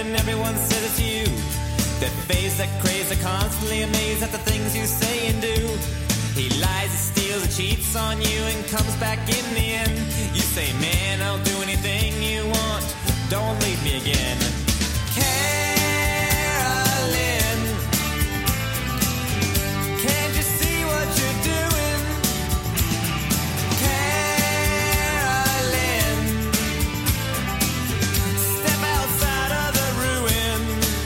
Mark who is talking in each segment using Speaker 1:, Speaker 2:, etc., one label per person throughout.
Speaker 1: and everyone says it's you. That face, that craze, they're constantly amazed at the things you say and do. He lies, he steals, he cheats on you and comes back in the end. You say, man, I'll do anything you want, don't leave me again. Carolyn, can't you see what you're doing? Carolyn, step outside of the ruin.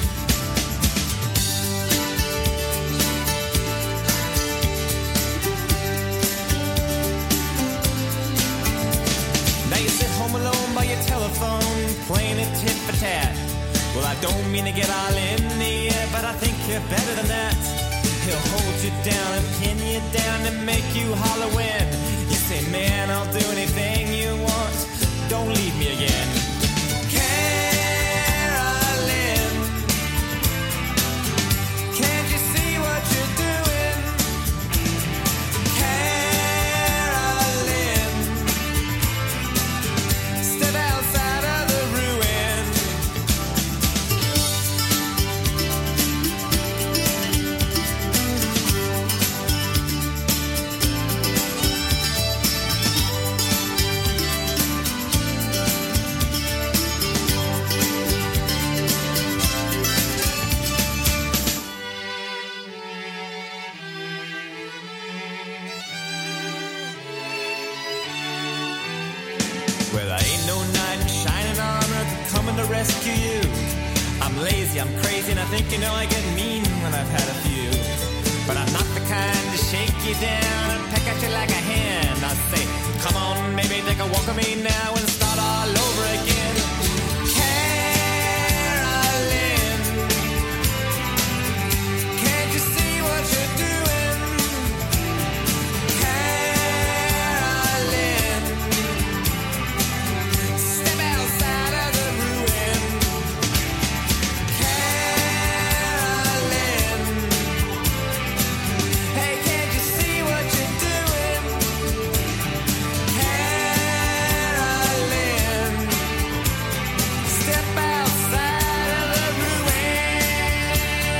Speaker 1: Now you sit home alone by your telephone, playing it tit for tat. Well, I don't mean to get all in the air, but I think you're better than that. He'll hold you down and pin you down and make you holler when you say, man, I'll do anything you want, don't leave me again. Carolyn, can't you see what you're doing? Carolyn, step outside of the ruin. Well, I ain't no knight in shining armor coming to rescue you. I'm lazy, I'm crazy, and I think you know I get mean when I've had a few. But I'm not the kind to shake you down and peck at you like a hen. I say, come on, baby, take a walk with me now and start all over again. Carolyn, can't you see what you're doing? Carolyn, step outside of the ruin. Carolyn, hey, can't you see what you're doing? Carolyn, step outside of the ruin.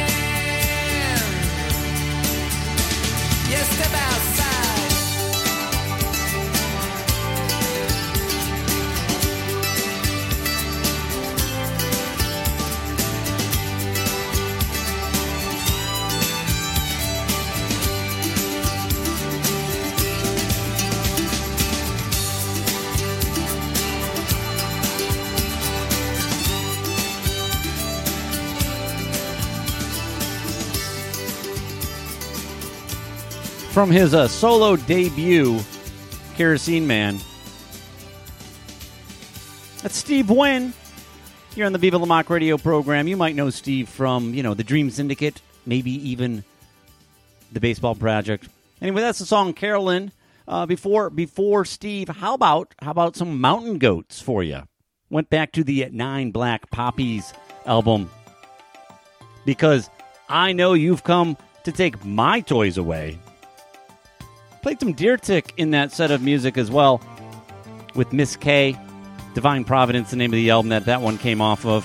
Speaker 1: Yeah, step outside.
Speaker 2: From his solo debut, Kerosene Man. That's Steve Wynn here on the Viva La Mock radio program. You might know Steve from, the Dream Syndicate, maybe even the Baseball Project. Anyway, that's the song Carolyn. Before Steve, how about some Mountain Goats for you? Went back to the 9 Black Poppies album because I know you've come to take my toys away. Played some Deer Tick in that set of music as well with Miss K. Divine Providence, the name of the album that one came off of.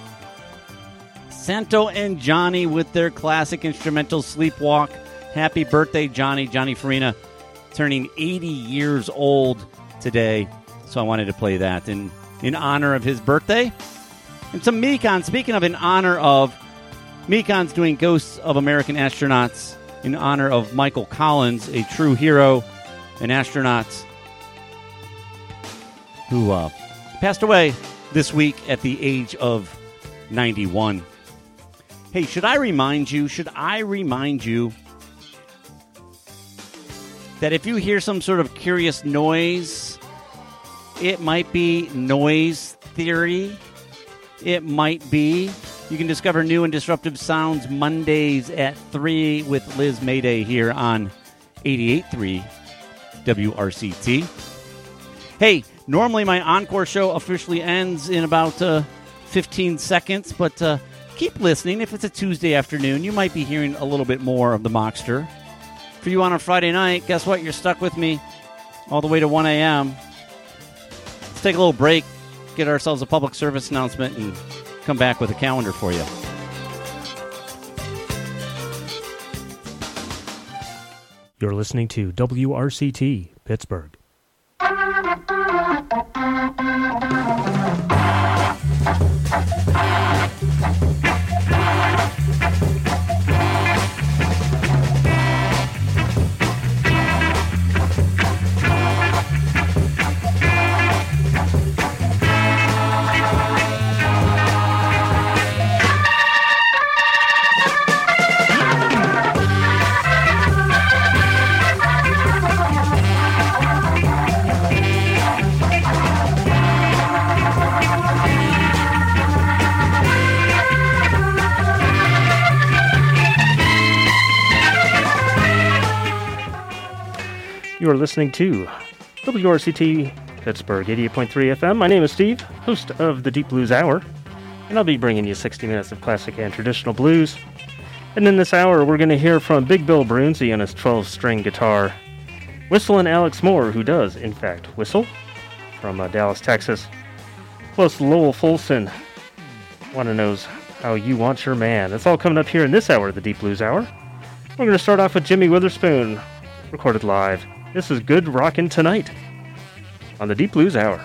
Speaker 2: Santo and Johnny with their classic instrumental Sleepwalk. Happy birthday, Johnny. Johnny Farina turning 80 years old today. So I wanted to play that in honor of his birthday. And some Mekon. Speaking of in honor of, Mekon's doing Ghosts of American Astronauts in honor of Michael Collins, a true hero, an astronaut who passed away this week at the age of 91. Hey, should I remind you that if you hear some sort of curious noise, it might be noise theory. It might be. You can discover new and disruptive sounds Mondays at 3 with Liz Mayday here on 88.3 WRCT. Hey, normally my encore show officially ends in about 15 seconds, but keep listening. If it's a Tuesday afternoon, you might be hearing a little bit more of the Mockster. For you on a Friday night, guess what? You're stuck with me all the way to 1 a.m. Let's take a little break, get ourselves a public service announcement, and come back with a calendar for you.
Speaker 3: You're listening to WRCT, Pittsburgh. You are listening to WRCT Pittsburgh 88.3 FM. My name is Steve, host of the Deep Blues Hour, and I'll be bringing you 60 minutes of classic and traditional blues. And in this hour, we're going to hear from Big Bill Brunzi on his 12-string guitar, whistling Alex Moore, who does, in fact, whistle, from Dallas, Texas. Plus, Lowell Fulson, want to knows how you want your man. That's all coming up here in this hour of the Deep Blues Hour. We're going to start off with Jimmy Witherspoon, recorded live. This is Good Rockin' Tonight on the Deep Blues Hour.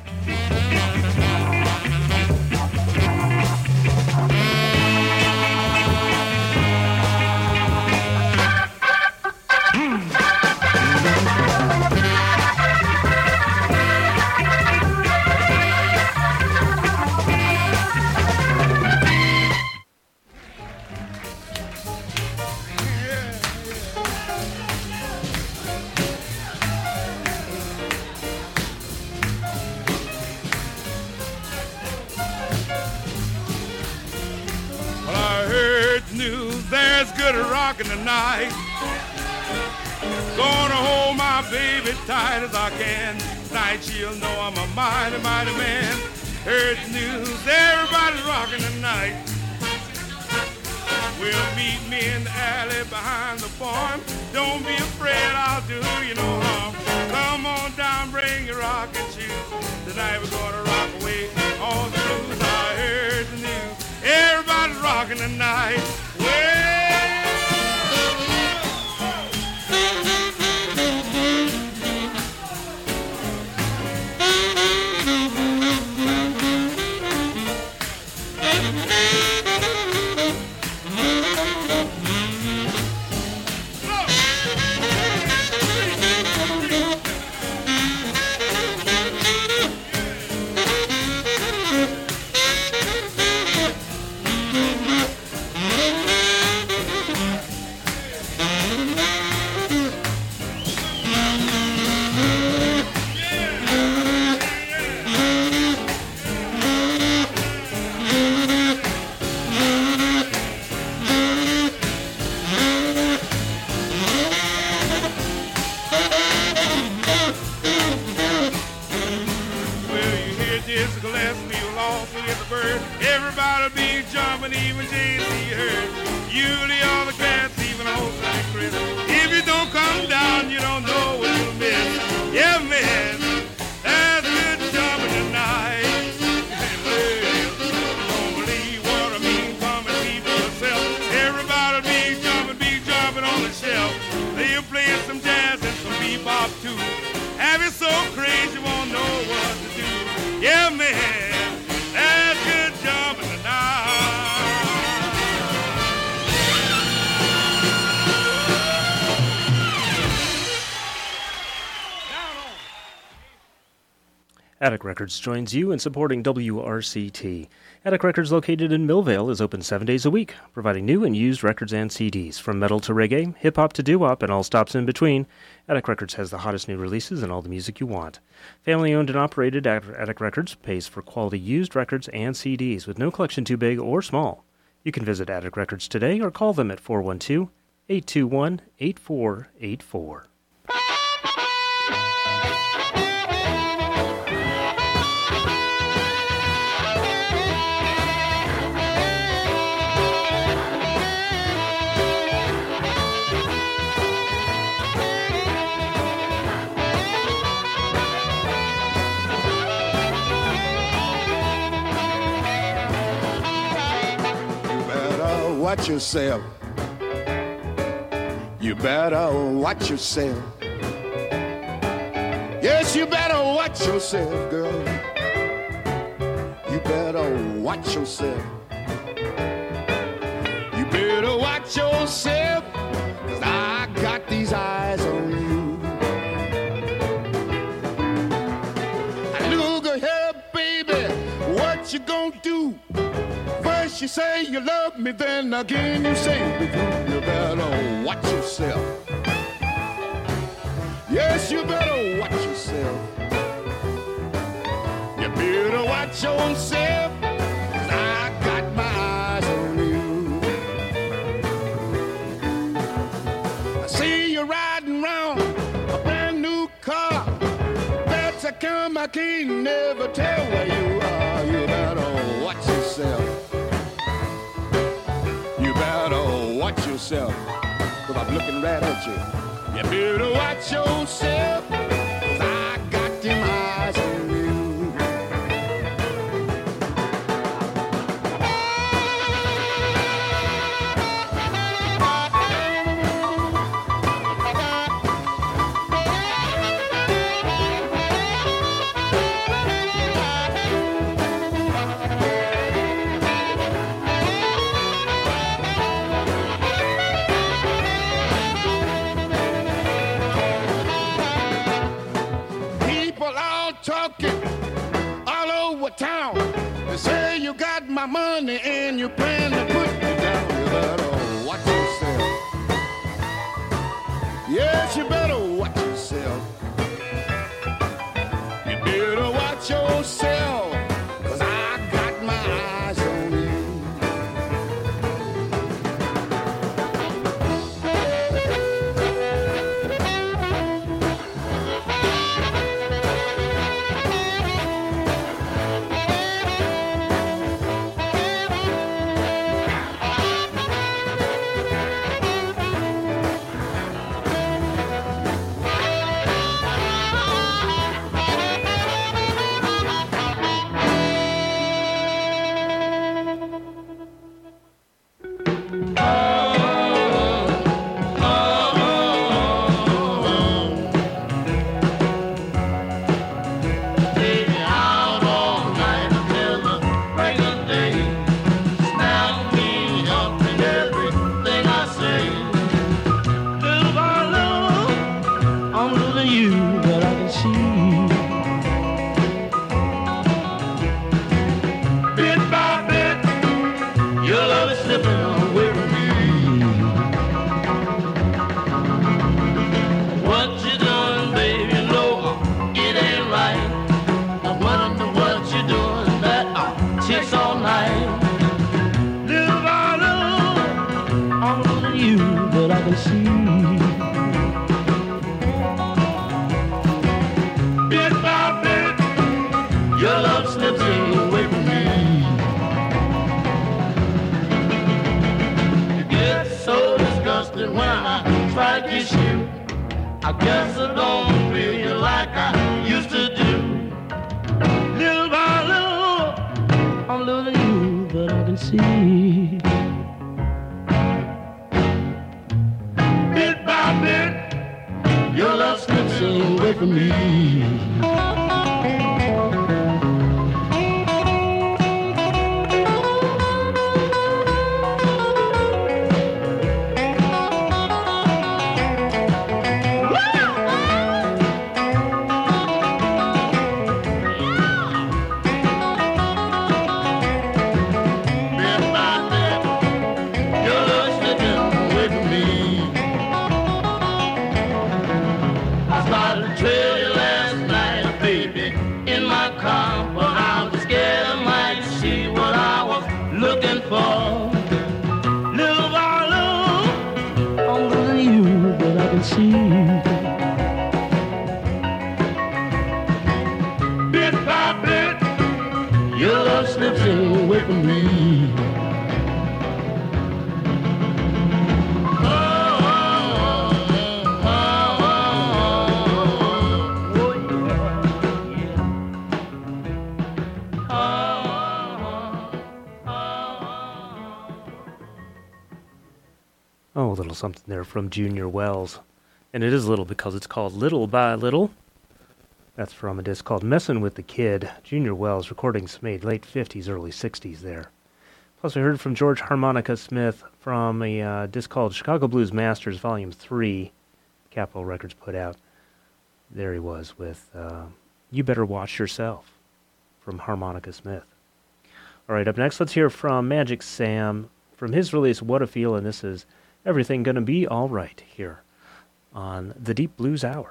Speaker 4: Tonight, gonna hold my baby tight as I can. Tonight she'll know I'm a mighty, mighty man. Heard the news, everybody's rocking tonight. Will meet me in the alley behind the farm. Don't be afraid, I'll do you no harm. Come on down, bring your rocking shoes. Tonight we're gonna rock away all the blues. I heard the news, everybody's rocking tonight. Well,
Speaker 3: Attic Records joins you in supporting WRCT. Attic Records, located in Millvale, is open 7 days a week, providing new and used records and CDs. From metal to reggae, hip-hop to doo-wop, and all stops in between, Attic Records has the hottest new releases and all the music you want. Family-owned and operated, Attic Records pays for quality used records and CDs with no collection too big or small. You can visit Attic Records today or call them at 412-821-8484.
Speaker 4: watch yourself. You better watch yourself. Yes, you better watch yourself, girl. You better watch yourself. You better watch yourself, 'cause I got these eyes on you. Look ahead, baby, what you gonna do? First you say you love me, then again you say you better watch yourself. Yes, you better watch yourself. You better watch yourself, 'cause I got my eyes on you. I see you riding around a brand new car. That's a come I can't never tell where you are. You better watch yourself. You better watch yourself, 'cause I'm looking right at you. You better watch yourself, 'cause I got them eyes on you. Talking all over town. They say you got my money and you plan to put me down. You better watch yourself. Yes, you better watch yourself. You better watch yourself, 'cause I got my eyes on you.
Speaker 5: I guess I don't feel you like I used to do. Little by little, I'm losing you, but I can see. Bit by bit, your love slips away from me. Bit by bit, your love slips away from me.
Speaker 3: something there from Junior Wells. And it is little because it's called Little by Little. That's from a disc called Messin' with the Kid. Junior Wells, recordings made late 50s, early 60s there. Plus we heard from George Harmonica Smith from a disc called Chicago Blues Masters Volume 3, Capitol Records put out. There he was with You Better Watch Yourself from Harmonica Smith. All right, up next, let's hear from Magic Sam from his release What a Feel, and this is Everything Gonna Be All Right here on the Deep Blues Hour.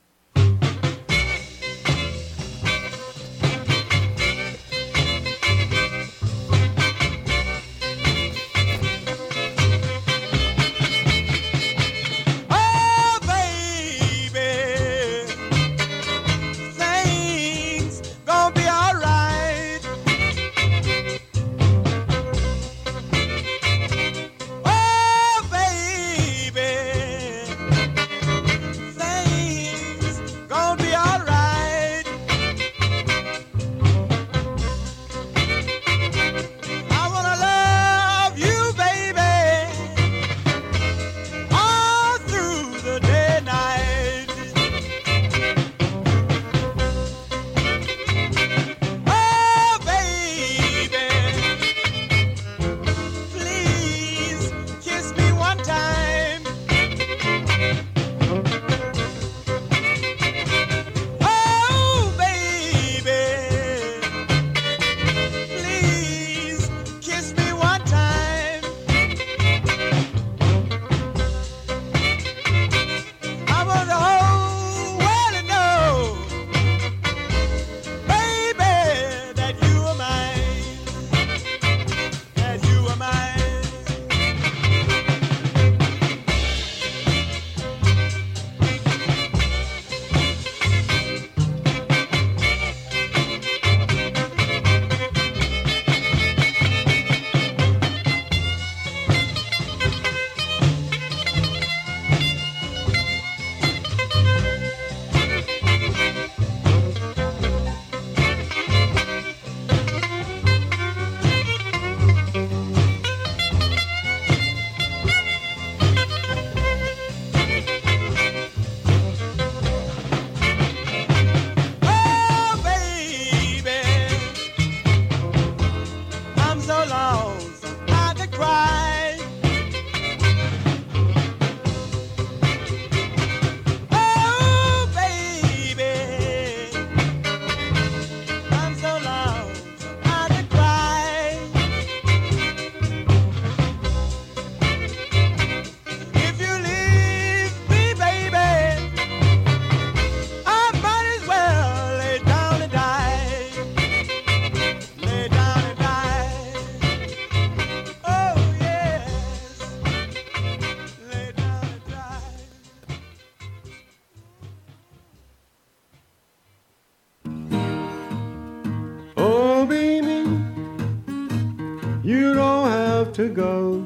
Speaker 6: To go.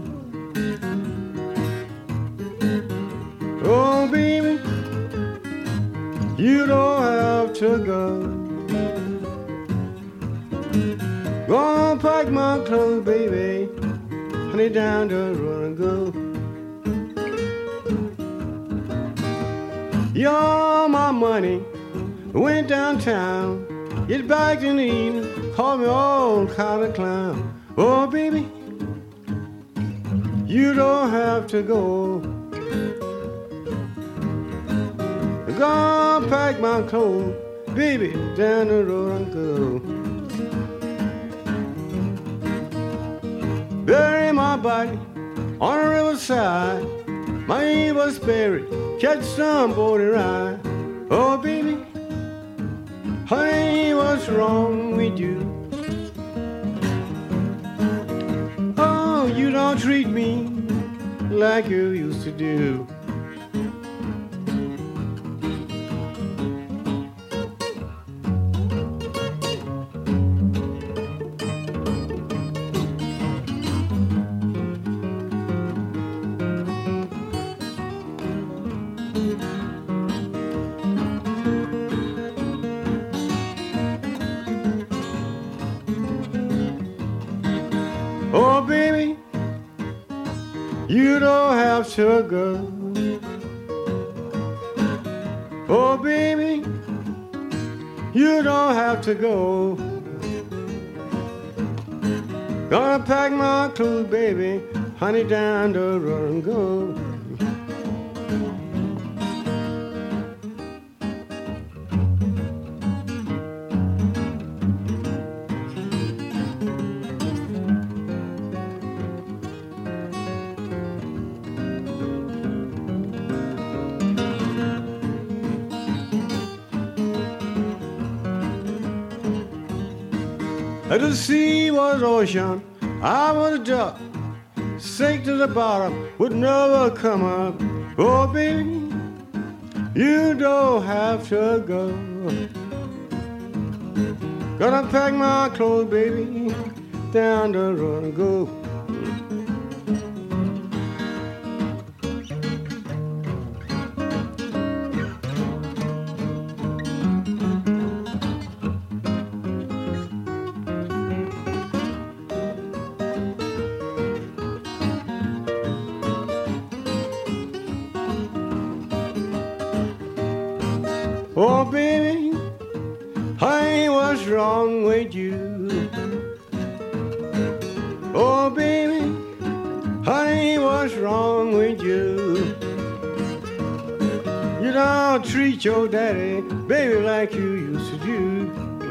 Speaker 6: Oh, baby, you don't have to go. Gonna pack my clothes, baby, honey, down the road and go. You're my money, went downtown, get back in the evening, call me all kind of clown. Oh, baby, you don't have to go. Gonna pack my clothes, baby, down the road and go. Bury my body on the riverside, my evil spirit catch somebody ride. Oh, baby, honey, what's wrong with you? Oh, you don't treat me like you used to do. to go. Oh, baby, you don't have to go. Gonna pack my clothes, baby, honey, down the road and go. The sea was ocean, I was a duck, sink to the bottom, would never come up. Oh, baby, you don't have to go. Gonna pack my clothes, baby, down the road and go. Oh, baby, honey, what's wrong with you? Oh, baby, honey, what's wrong with you? You don't treat your daddy, baby, like you used to do.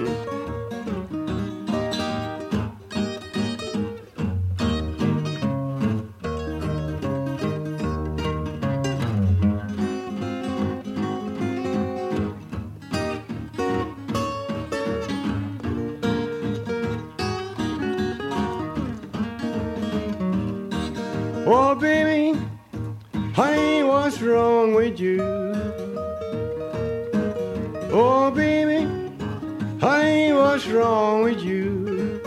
Speaker 6: Oh, baby, honey, what's wrong with you? Oh, baby, honey, what's wrong with you?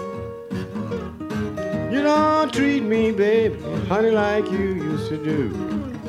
Speaker 6: You don't treat me, baby, honey, like you used to do.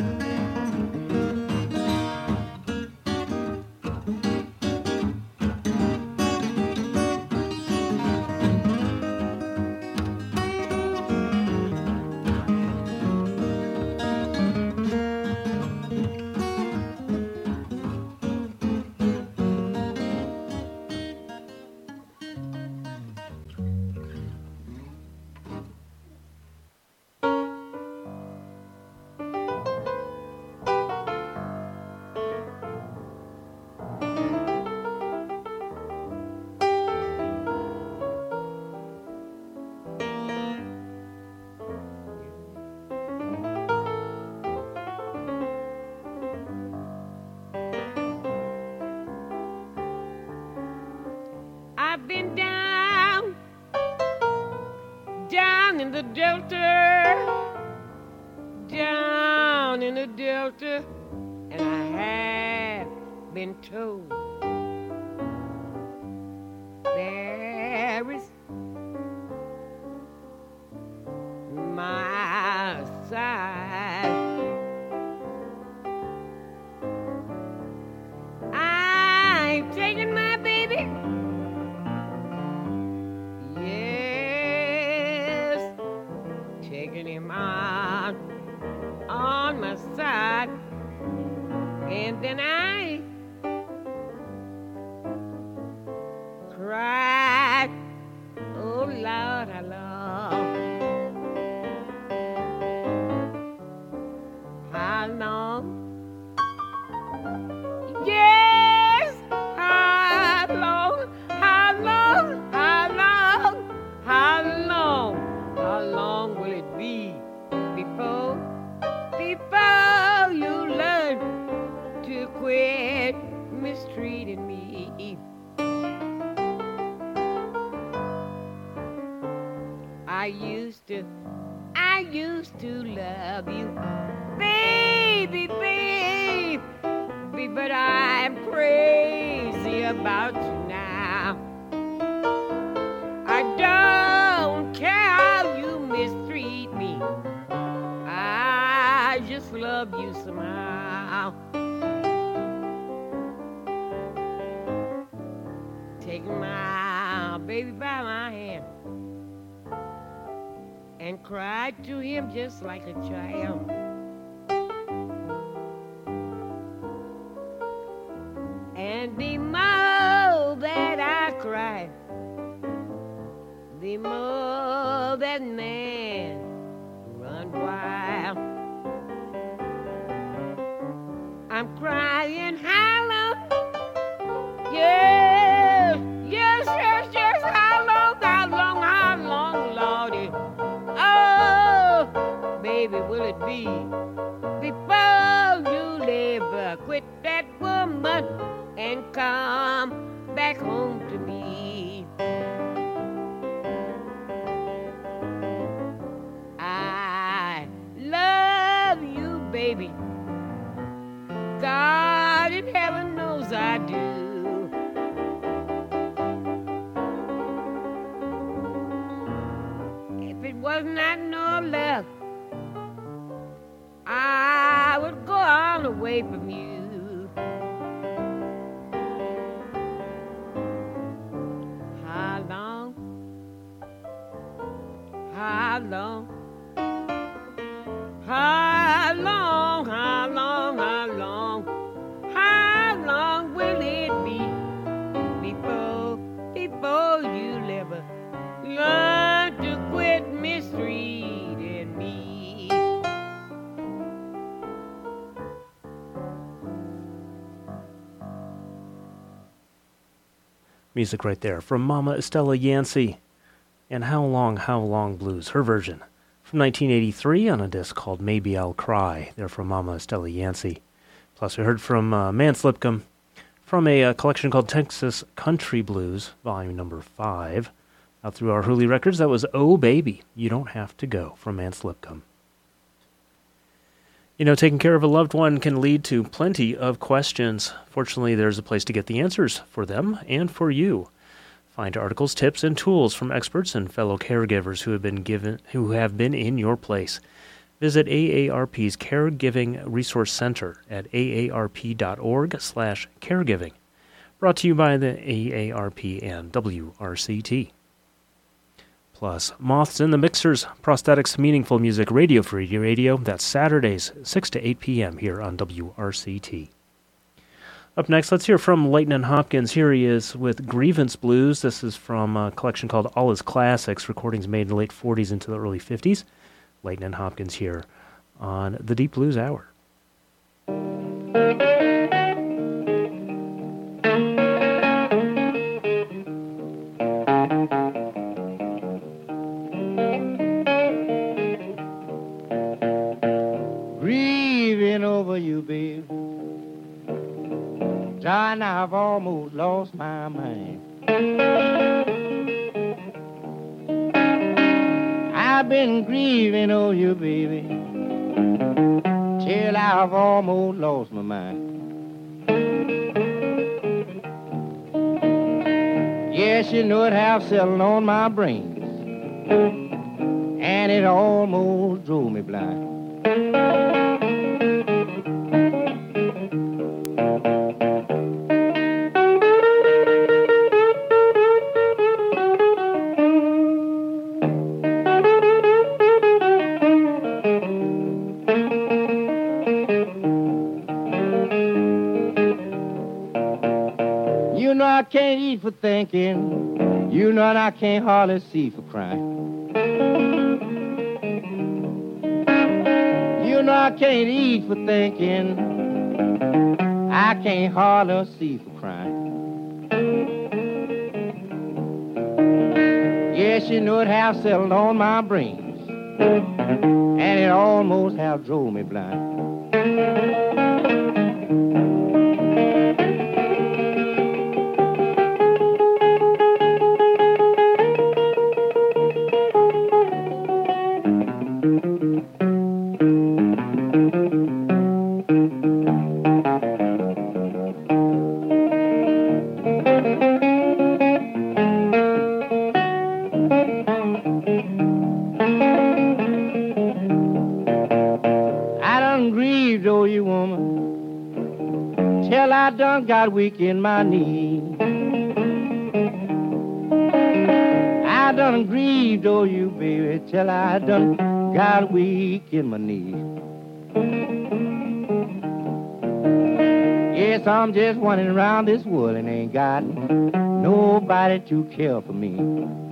Speaker 7: I've been down in the Delta, down in the Delta, and I have been told there is my side. I'm taking my baby. Yes, taking him out on my side. And then I cried, oh Lord, I love. How long? Yes, how long? How long? How long? How long? How long will it be before you learn to quit mistreating me? I used to love you, baby, but I'm crazy about you now. I don't care how you mistreat me, I just love you somehow. Take my baby by my hand and cried to him just like a child. And the more that I cry, the more that man run wild. I'm crying hollow, yes, yes, yes, yes, how long, Lordy. Oh, baby, will it be before you ever quit that woman and come back home to me? I love you, baby. God in heaven knows I do. If it was not no love, I would go on away from you. How long? How long? How long? How long? How long? How long will it be before you ever learn to quit mistreating me?
Speaker 3: Music right there from Mama Estella Yancey and How Long Blues, her version from 1983 on a disc called Maybe I'll Cry. They're from Mama Estella Yancey. Plus we heard from Mance Lipcomb from a collection called Texas Country Blues, volume number 5, out through our Hurley Records. That was Oh Baby, You Don't Have to Go from Mance Lipcomb. You know, taking care of a loved one can lead to plenty of questions. Fortunately, there's a place to get the answers for them and for you. Find articles, tips, and tools from experts and fellow caregivers who have been in your place. Visit AARP's Caregiving Resource Center at aarp.org/caregiving. Brought to you by the AARP and WRCT. Plus, Moths in the Mixers, Prosthetics Meaningful Music Radio Free Radio. That's Saturdays, 6 to 8 p.m. here on WRCT. Up next, let's hear from Leighton Hopkins. Here he is with Grievance Blues. This is from a collection called All His Classics, recordings made in the late 40s into the early 50s. Leighton Hopkins here on the Deep Blues Hour.
Speaker 8: Grieving over you, babe. John, I've almost lost my mind. I've been grieving over you, baby, till I've almost lost my mind. Yes, you know it have settled on my brains, and it almost drove me blind. You know I can't eat for thinking. You know I can't hardly see for crying. You know I can't eat for thinking. I can't hardly see for crying. Yes, you know it have settled on my brains, and it almost have drove me blind. I got weak in my knee. I done grieved over you, baby, till I done got weak in my knee. Yes, guess I'm just running around this world and ain't got nobody to care for me.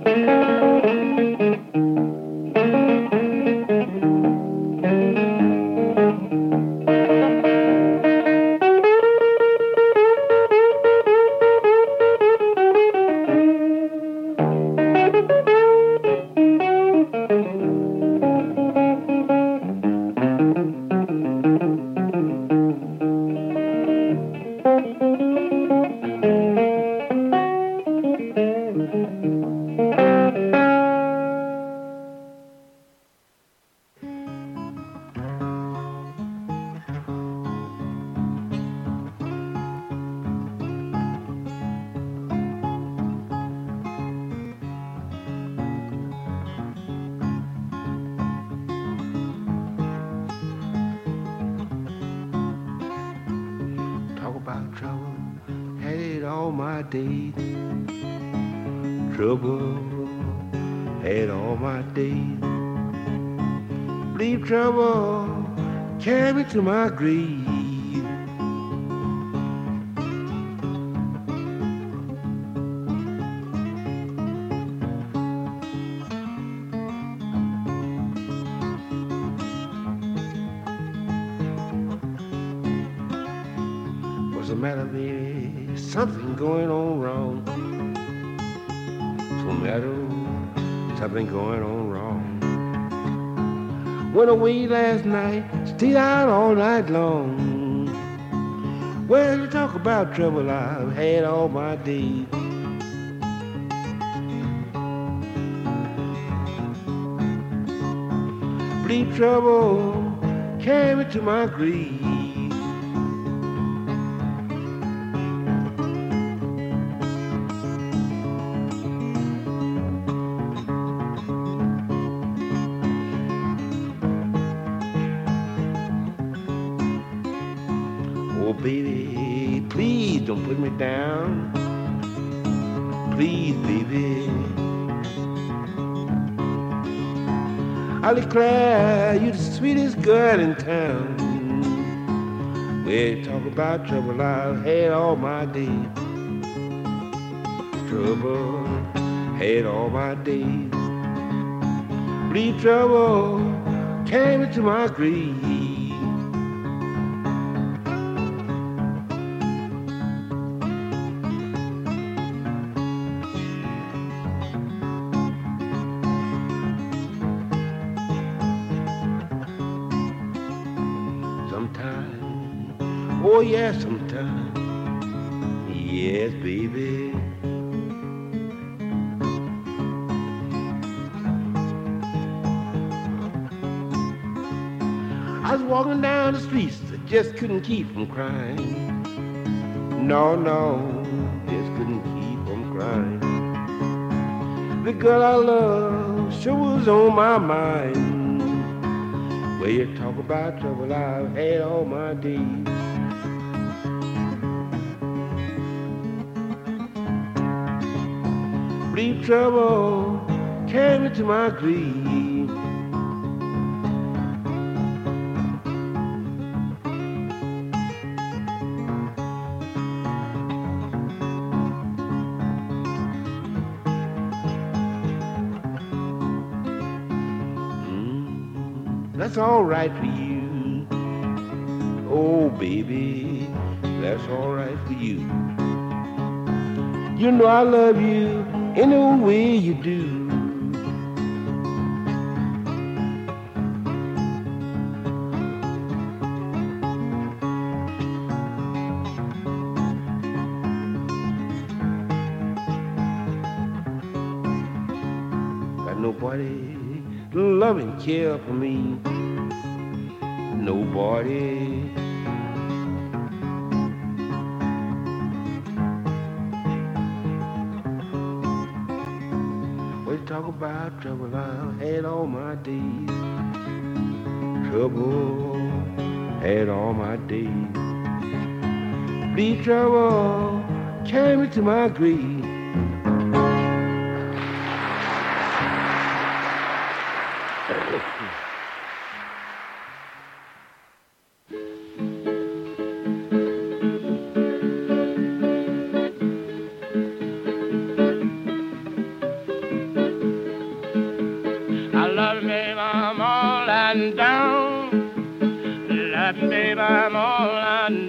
Speaker 9: To my grave. What's the matter, baby? Something going on wrong. What's the matter? Something going on wrong. Went away last night, stayed out all night long. Well, you talk about trouble I've had all my days. Bleed trouble carry me to my grave. Baby, please don't put me down. Please, baby. I'll declare you the sweetest girl in town. We talk about trouble I've had all my days. Trouble had all my days. Bleed trouble came into my grave. Oh, yes, sometimes. Yes, baby. I was walking down the streets, I just couldn't keep from crying. No, just couldn't keep from crying. The girl I love sure was on my mind. Well, you talk about trouble I've had all my days. Bleed trouble carry me to my grave. That's all right for you. Oh, baby, that's all right for you. You know I love you any way you do. Got nobody to love and care for me. Nobody. Talk about trouble I've had all my days. Trouble had all my days. Bleed trouble carry me to my grave.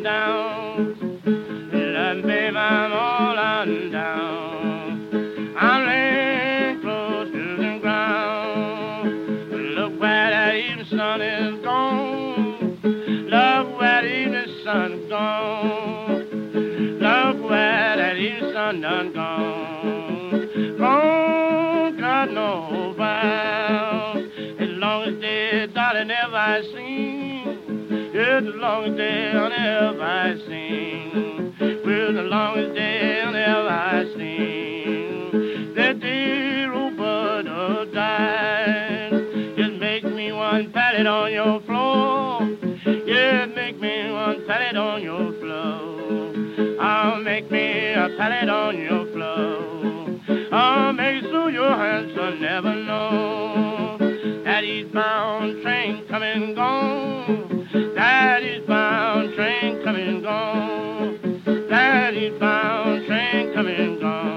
Speaker 5: down. Love, babe, I'm all out and down. I'm laying close to the ground. Look where that evening sun is gone. Look where the evening sun is gone. Look where that evening sun done gone. Gone, God knows where. As long as day, darling, ever I seen. Yeah, the longest day on ever I seen. Well, the longest day on ever I seen. That day Roberta died. Just make me one pallet on your floor. Yeah, make me one pallet on your floor. I'll make me a pallet on your floor. I'll make so your hands will never know that eastbound train coming gone. That eastbound train coming gone. That eastbound train coming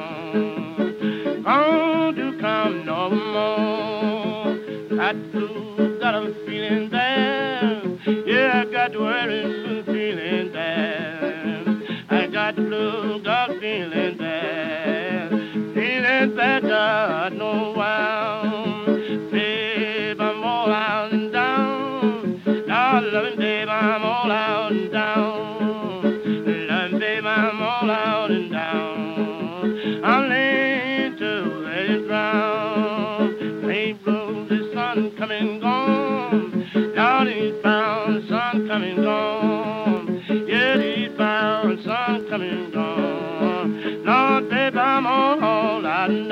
Speaker 5: gone. Gone to come no more. Got blue, got a feeling bad. Yeah, I got the worry, feeling bad. I got the blue, got feeling bad. Feeling bad, I know why. Babe, I'm all out and down. Lord, loving babe, I'm all out and down. Loving babe, I'm all out and down. I'm laying to the ground. Rain blows, the sun coming gone. Lord, eastbound, sun coming gone. Yeah, eastbound, sun coming gone. Lord, babe, I'm all out and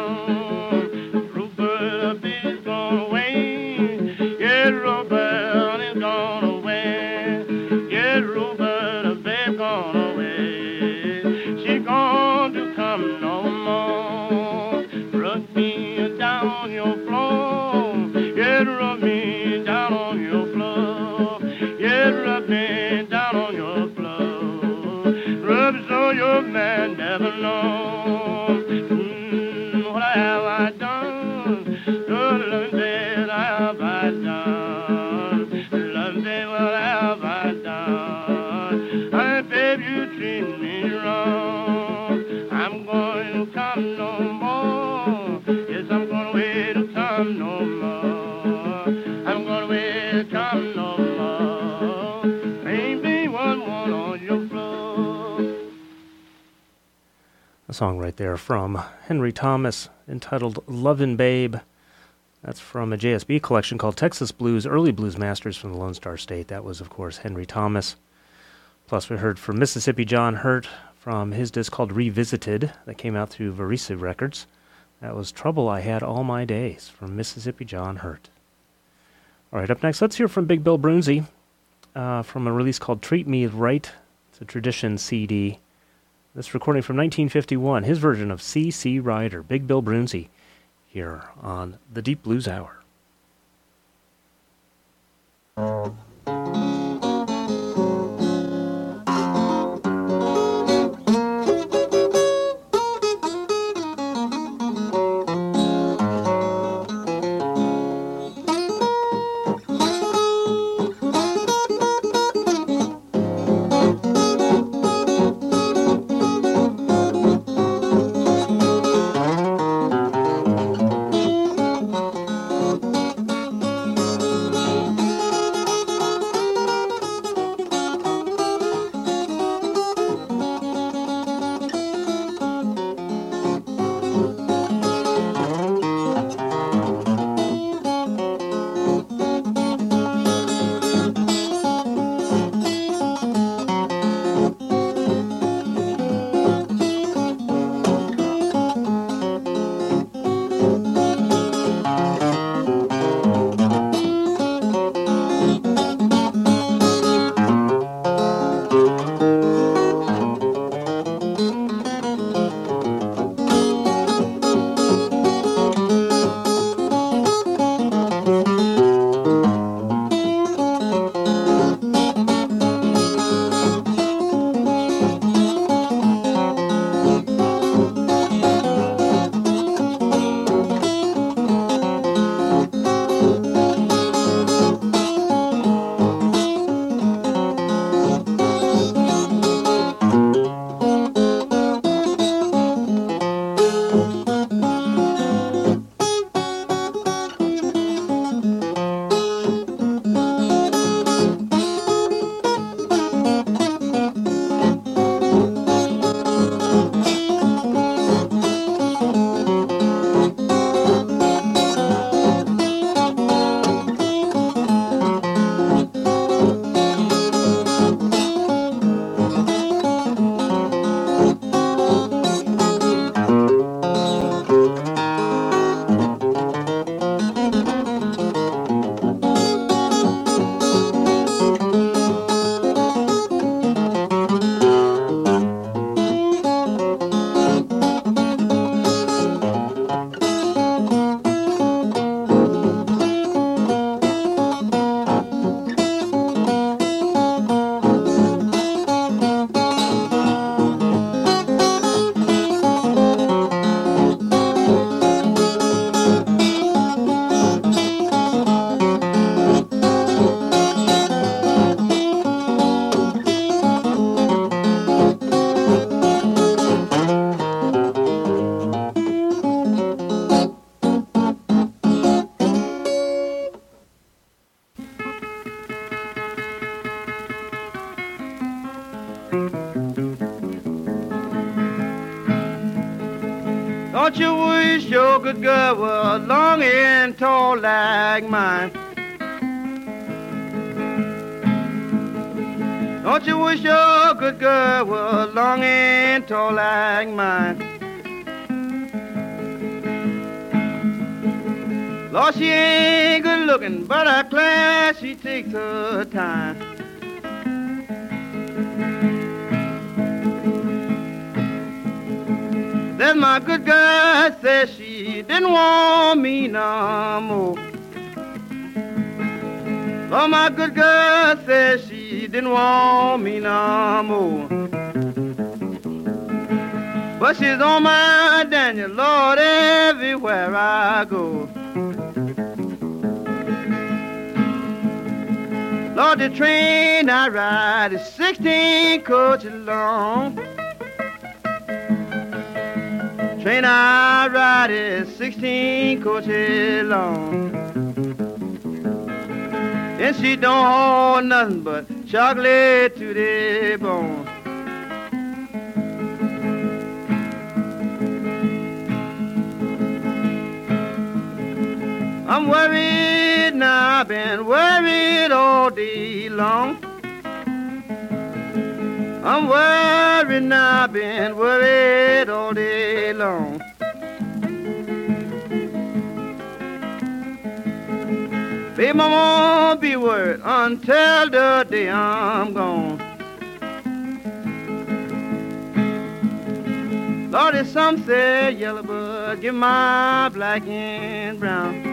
Speaker 5: down. Rupert, baby's gone away. Yeah, Rupert is gone away. Yeah, Rupert, babe, gone away. She gone to come no more. Rub me down on your floor. Yeah, rub me down on your floor. Yeah, rub me down on your floor. Rub so your man never knows. What have I done? Oh, love me, what have I done? Love me, what have I done? Hey, babe, you treat me wrong. I'm going to come no more. Yes, I'm going to wait to come no more. I'm going to wait to come no more. Ain't be one on your floor.
Speaker 3: A song right there from Henry Thomas entitled Lovin' Babe. That's from a JSB collection called Texas Blues, Early Blues Masters from the Lone Star State. That was, of course, Henry Thomas. Plus, we heard from Mississippi John Hurt from his disc called Revisited that came out through Verisa Records. That was Trouble I Had All My Days from Mississippi John Hurt. All right, up next, let's hear from Big Bill Broonzy from a release called Treat Me Right. It's a Tradition CD. This recording from 1951, his version of C.C. Rider, Big Bill Broonzy, here on the Deep Blues Hour.
Speaker 8: Don't you wish your good girl was long and tall like mine? Don't you wish your good girl was long and tall like mine? Lord, she ain't good looking, but her class, she takes her time. Then my good girl said she didn't want me no more. Lord, my good girl said she didn't want me no more. But she's on my Daniel, Lord, everywhere I go. Lord, the train I ride is 16 coaches long. Train I ride is 16 coaches long. And she don't hold nothing but chocolate to the bone. I'm worried now, I've been worried all day long. I'm worried now, I've been worried all day long. Baby, I won't be worried until the day I'm gone. Lord, if some say yellow bud, give my black and brown.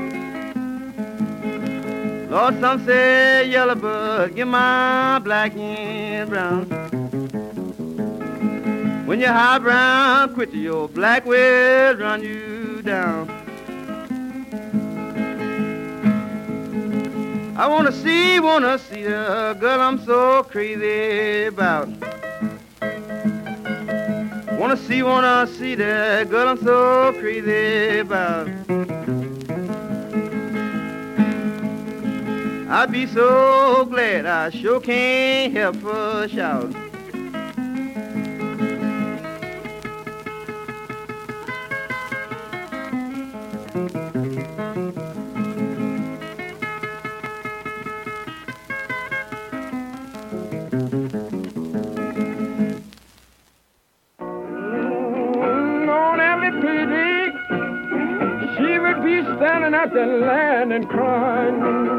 Speaker 8: Lord, some say yellow bud, give my black and brown. When your high brown quit, your black will run you down. I wanna see the girl I'm so crazy about. Wanna see the girl I'm so crazy about. I'd be so glad I sure can't help but shout.
Speaker 5: On every pity, she would be standing at the land and crying.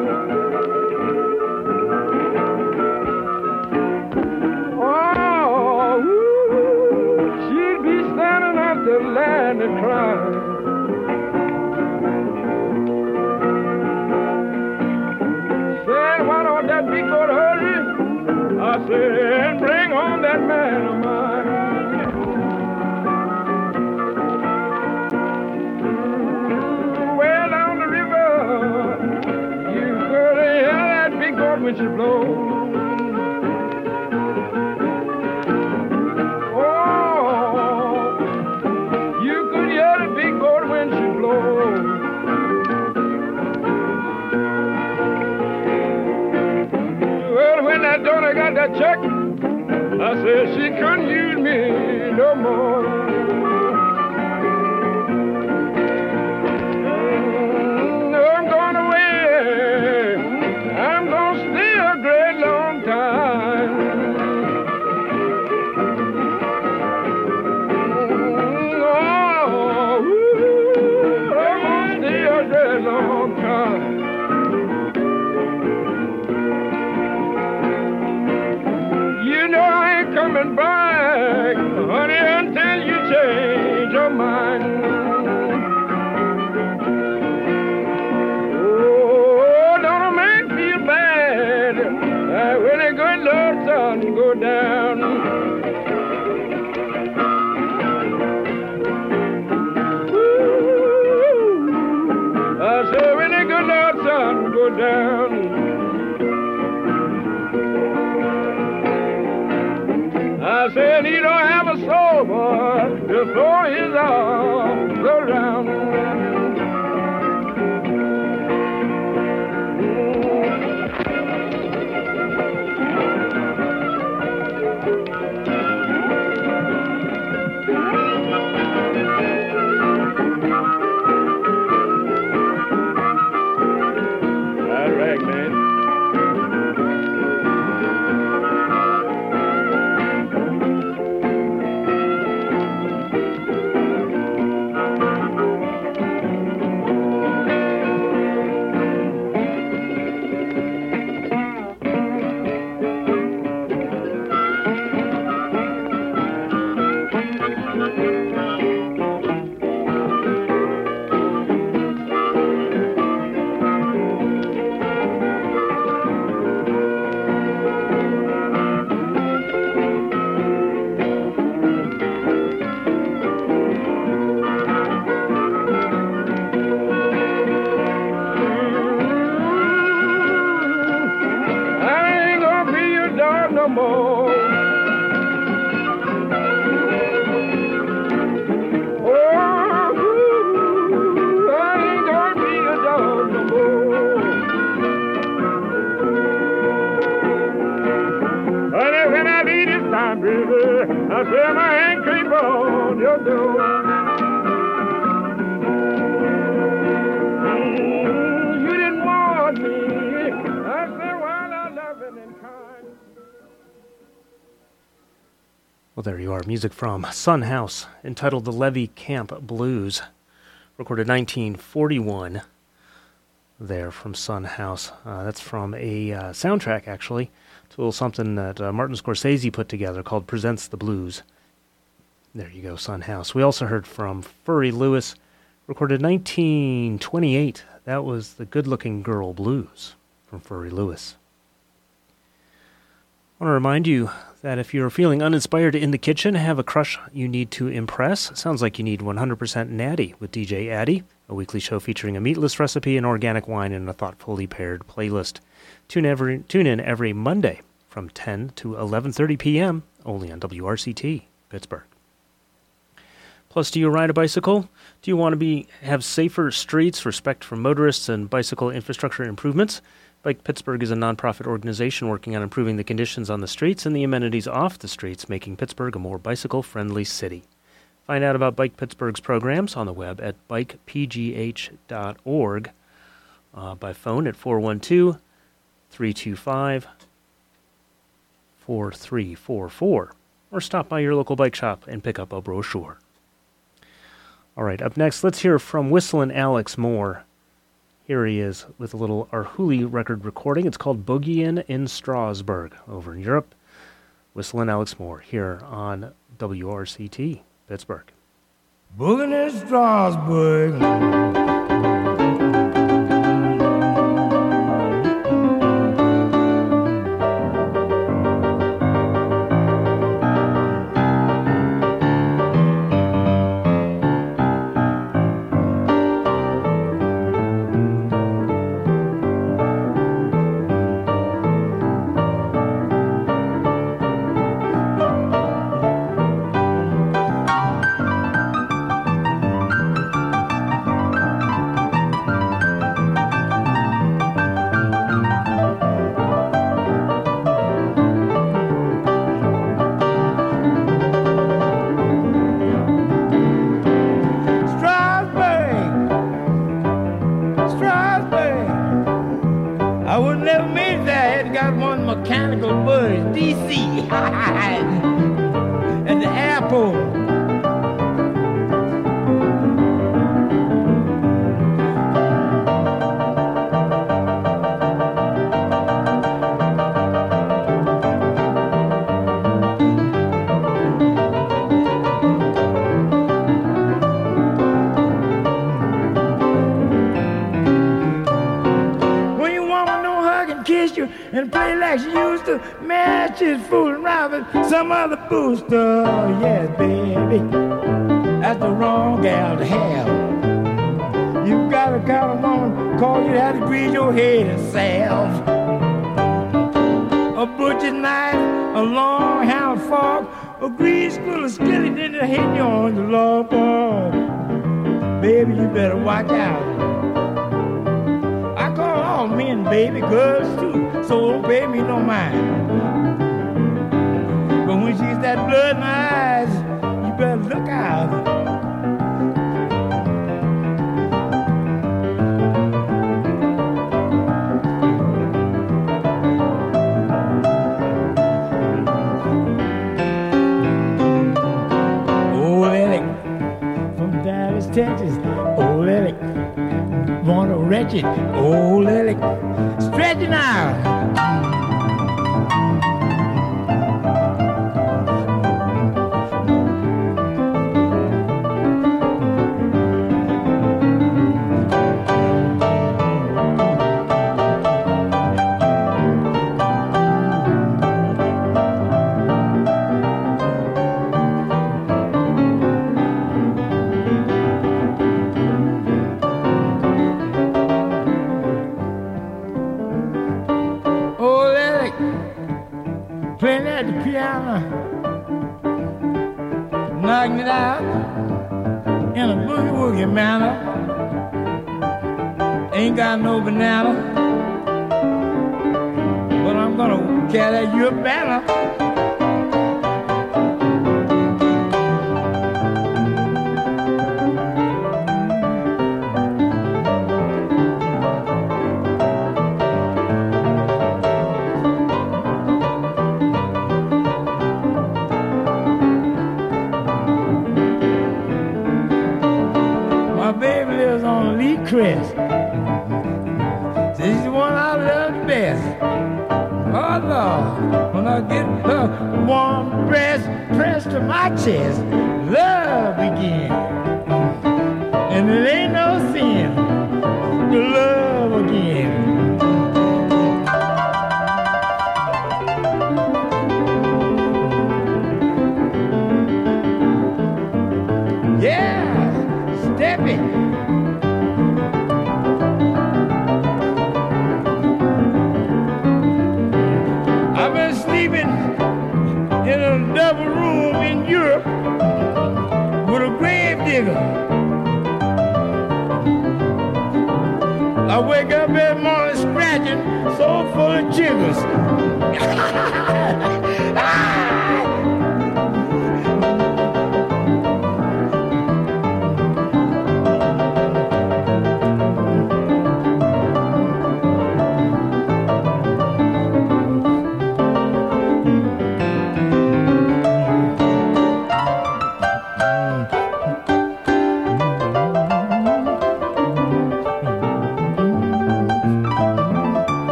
Speaker 5: Land and cry. Said, why don't that big boat hurry? I said, bring on that man of mine. Well down the river, you could hear that big boat when she blows. Daughter got that check. I said she couldn't use me no more. I'm going away. I'm going to stay a great long time. Oh, I'm going to stay a great long time. Coming back, honey, until you change your mind. Oh, don't make me feel bad when a good Lord sun go down. Ooh, I say when a good Lord sun go down. I said he don't have a soul, boy, to throw his arms around.
Speaker 4: baby. I said my hand creep on your door. You didn't want me. I said, well, I love it and kind.
Speaker 3: Well, there you are. Music from Son House, entitled The Levy Camp Blues, recorded 1941. There from Son House. That's from a soundtrack, actually, to a little something that Martin Scorsese put together called Presents the Blues. There you go, Son House. We also heard from Furry Lewis, recorded 1928. That was the Good Looking Girl Blues from Furry Lewis. I want to remind you that if you're feeling uninspired in the kitchen, have a crush you need to impress, sounds like you need 100% Natty with DJ Addy, a weekly show featuring a meatless recipe, an organic wine, and a thoughtfully paired playlist. Tune in every Monday from 10 to 11:30 p.m. only on WRCT, Pittsburgh. Plus, do you ride a bicycle? Do you want to have safer streets, respect for motorists, and bicycle infrastructure improvements? Bike Pittsburgh is a nonprofit organization working on improving the conditions on the streets and the amenities off the streets, making Pittsburgh a more bicycle-friendly city. Find out about Bike Pittsburgh's programs on the web at bikepgh.org, by phone at 412-325-4344, or stop by your local bike shop and pick up a brochure. All right, up next, let's hear from Whistlin' Alex Moore. Here he is with a little Arhoolie record recording. It's called Boogiein' in Strasbourg over in Europe. Whistlin' Alex Moore here on WRCT, Pittsburgh.
Speaker 10: Boogiein' in Strasbourg. Some other booster, yeah, baby, that's the wrong gal to have. You got a kind of woman call you to have to grease your head and salve. A butcher knife, a long hound fork, a grease full of skillet in the head you on the law bar. Baby, you better watch out. I call all men, baby, girls too, so don't pay me no mind. But when she's that blood in my eyes, you better look out. Oh, Ellick, from Dallas, Texas. Oh, Ellick, want a wretched. Oh, Ellick, stretching out. Knocking it out in a boogie-woogie manner. Ain't got no banana, but I'm gonna carry you a banner. Chris. This is the one I love best. Oh Lord, when I get her warm breast pressed to my chest, love begins. And it ain't no sin to love again. Yeah, step it. I've been sleeping in a double room in Europe with a grave digger. I wake up every morning scratching, so full of jiggers.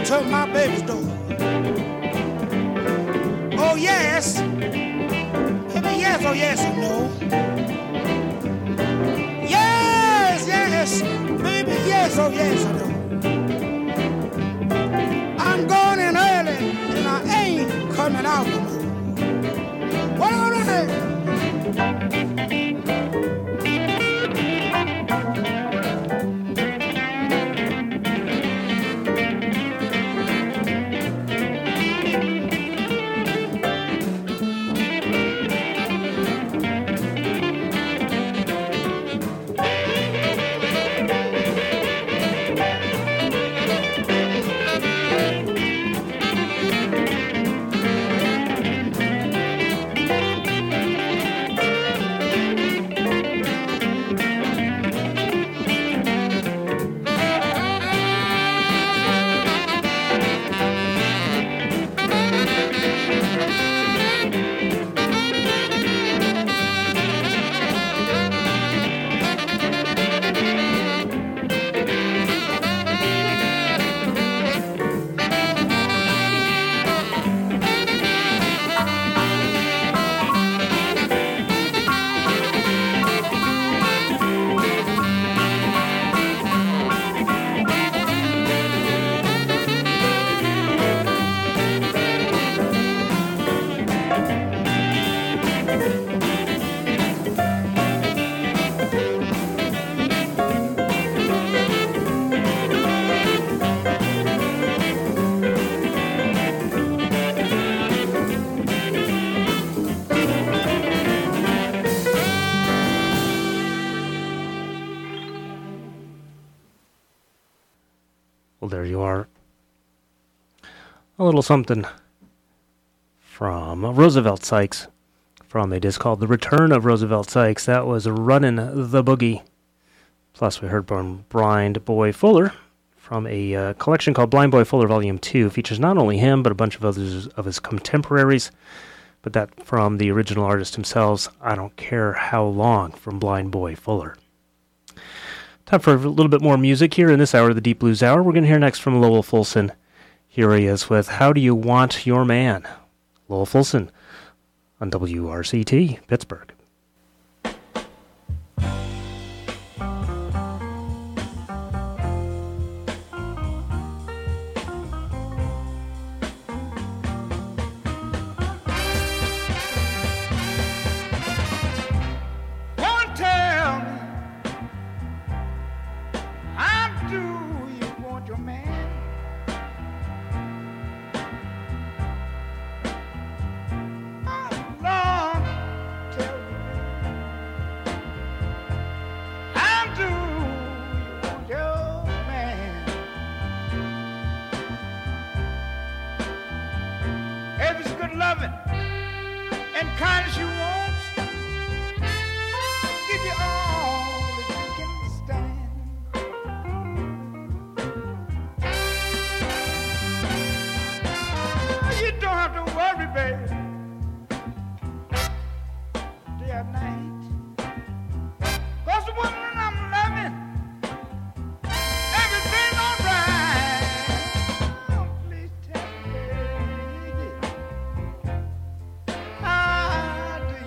Speaker 10: to my baby's door. Oh yes, baby, yes, oh yes, or no. Yes, yes, baby, yes, oh yes, or no. I'm going in early and I ain't coming out no more. What on earth?
Speaker 3: Well, there you are. A little something from Roosevelt Sykes from a disc called The Return of Roosevelt Sykes. That was Runnin' the Boogie. Plus, we heard from Blind Boy Fuller from a collection called Blind Boy Fuller Volume 2. Features not only him, but a bunch of others of his contemporaries. But that from the original artist themselves, I Don't Care How Long, from Blind Boy Fuller. Time for a little bit more music here in this hour of the Deep Blues Hour. We're going to hear next from Lowell Fulson. Here he is with How Do You Want Your Man? Lowell Fulson on WRCT, Pittsburgh.
Speaker 10: How do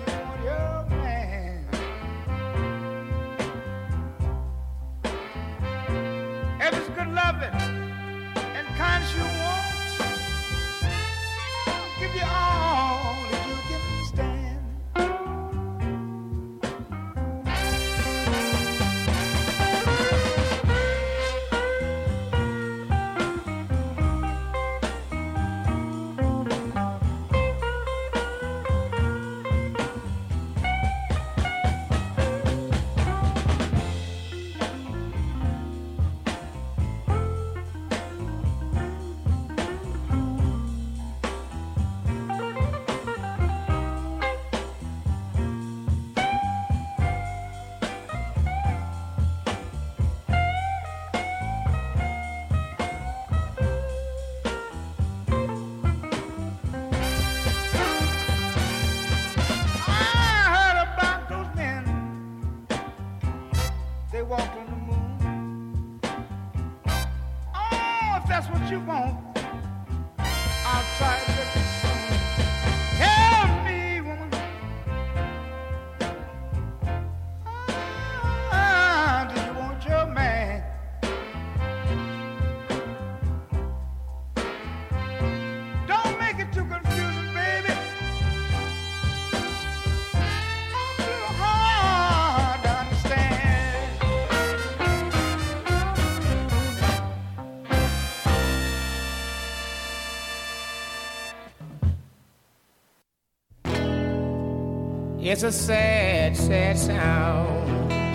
Speaker 8: It's a sad, sad sound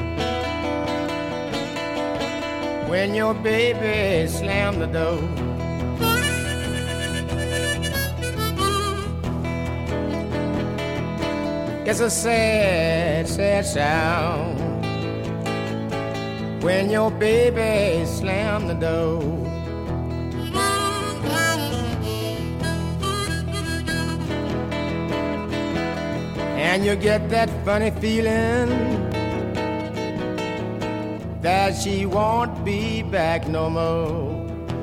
Speaker 8: when your baby slam the door. It's a sad, sad sound when your baby slam the door. And you get that funny feeling that she won't be back no more.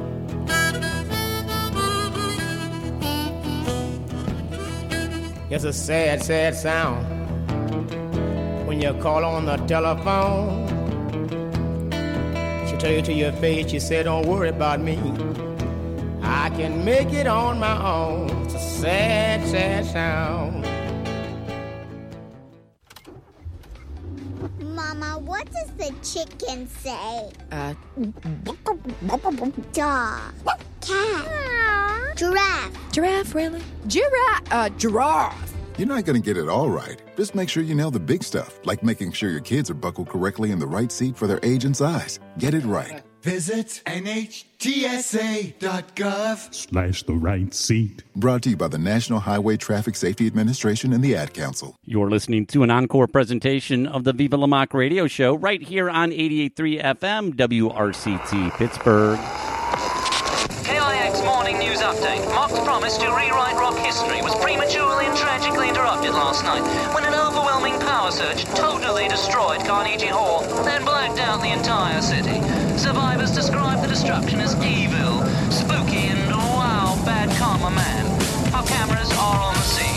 Speaker 8: It's a sad, sad sound when you call on the telephone. She tell you to your face, she said, don't worry about me, I can make it on my own. It's a sad, sad sound.
Speaker 11: Mama, what does the chicken say? Dog. Cat. Giraffe.
Speaker 12: Giraffe, really? Giraffe.
Speaker 13: You're not going to get it all right. Just make sure you nail the big stuff, like making sure your kids are buckled correctly in the right seat for their age and size. Get it right.
Speaker 14: Visit NHTSA.gov/the right seat.
Speaker 13: Brought to you by the National Highway Traffic Safety Administration and the Ad Council.
Speaker 2: You're listening to an encore presentation of the Viva La Mock radio show right here on 88.3 FM WRCT Pittsburgh.
Speaker 15: KIX Morning News Update. Mock's promise to rewrite rock history was prematurely and tragically interrupted last night when an overwhelming power surge totally destroyed Carnegie Hall and blacked out the entire city. Survivors describe the destruction as evil, spooky, and wow, bad karma man. Our cameras are on the scene.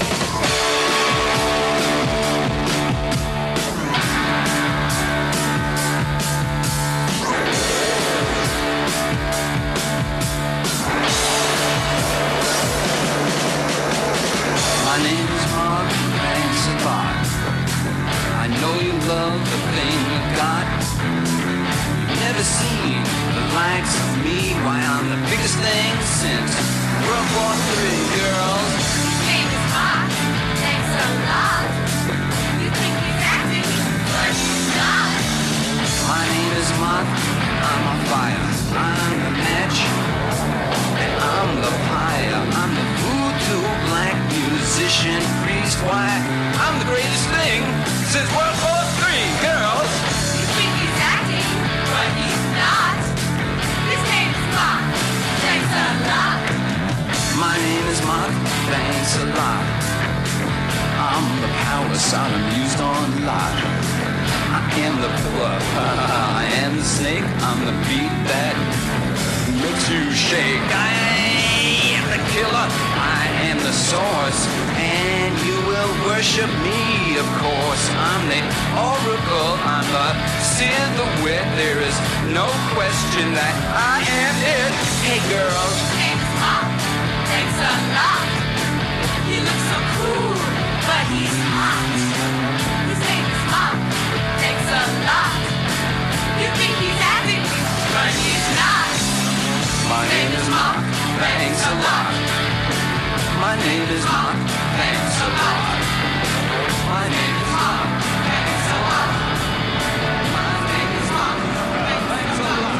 Speaker 16: My name is Mark, thanks a lot. I know you love the thing you got. You've never seen the likes of me. Why, I'm the biggest thing since World War III, girls.
Speaker 17: His name is Mark, thanks a lot. You think he's acting, but he's not.
Speaker 16: My name is Mark, I'm a fire. I'm the match, and I'm the pyre. I'm the voodoo black musician priest. Why, I'm the greatest thing since World War III, girls.
Speaker 17: You think he's acting, but he's not. His name is Mark, thanks a lot.
Speaker 16: My name is Mark, thanks a lot. I'm the power Sodom used on Lot. I am the pillar, I am the snake. I'm the beat that makes you shake. I am the killer, I am the source, and you will worship me, of course. I'm the oracle, I'm the Sid the Wit. There is no question that I am it. Hey girls.
Speaker 17: His name is Mark, thanks a lot. He looks so cool, but he's hot. His name is Mark, thanks a lot. You think he's acting, but he's not.
Speaker 16: My name is Mark, thanks a lot. My name is Mark, thanks a lot. My name is Mark, thanks a lot. My name is Mark, thanks a lot.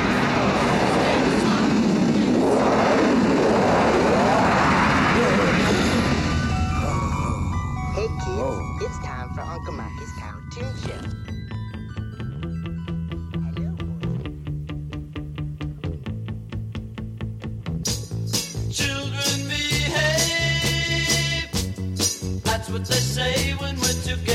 Speaker 18: Hey kids, it's time for Uncle Marky's Cartoon Show.
Speaker 19: Children behave, that's what they say when we're together.